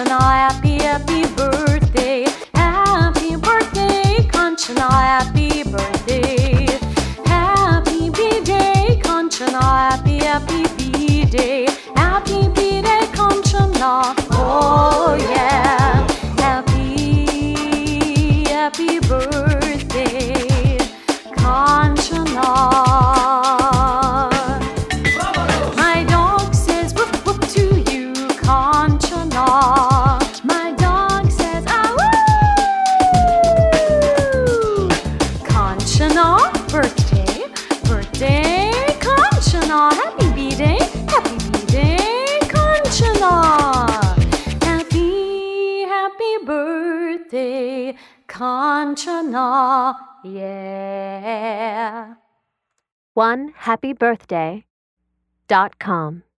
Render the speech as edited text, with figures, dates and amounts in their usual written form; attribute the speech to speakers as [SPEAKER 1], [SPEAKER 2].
[SPEAKER 1] Kanchana, happy, happy birthday. Happy birthday, Kanchana, happy birthday. Happy B-Day, Kanchana, happy, happy B-Day. Happy B-Day, Kanchana, oh yeah. Happy, happy birthday, Kanchana. My dog says woof woof to you, Kanchana. My dog says ah woo. Kanchana, birthday, birthday, Kanchana. Happy B-Day, happy B-Day, Kanchana. Happy, happy birthday, Kanchana, yeah.
[SPEAKER 2] OneHappyBirthday.com